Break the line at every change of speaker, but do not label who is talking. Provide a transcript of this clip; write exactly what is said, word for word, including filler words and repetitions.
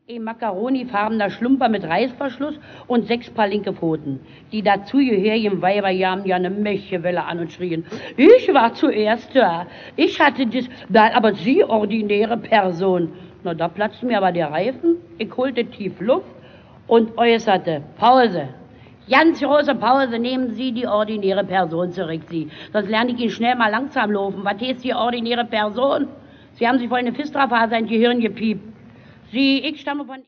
Ein macaronifarbener Schlumper mit Reißverschluss und sechs paar linke Pfoten. Die dazugehörigen Weiber jahmen ja eine Mächewelle an und schrien, ich war zuerst da, ich hatte das, da, aber Sie, ordinäre Person. Na, da platzte mir aber der Reifen, ich holte tief Luft und äußerte, Pause. Ganz große Pause, nehmen Sie die ordinäre Person zurück, Sie. Sonst lerne ich Ihnen schnell mal langsam laufen. Was heißt die ordinäre Person? Sie haben sich wohl eine Fistrafaser ins Gehirn gepiept. Sie, ich stamme von...